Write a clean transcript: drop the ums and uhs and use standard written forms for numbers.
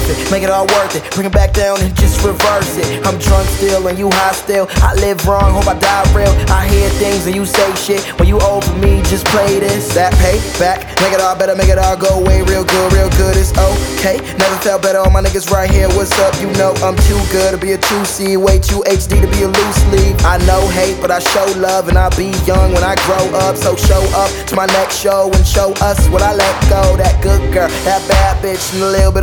it, make it all worth it. Bring it back down and just reverse it. I'm drunk still and you high still. I live wrong, hope I die real. I hear things and you say shit. When you over me, just play this. That payback, make it all better, make it all go away real good, it's okay. Never felt better, all my niggas right here, what's up? You know I'm too good to be a 2C, way too HD to be a loose leaf. I know hate, but I show love, and I'll be young when I grow up. So show up to my next show and show us what I let go. That good girl, that bad bitch, and a little bit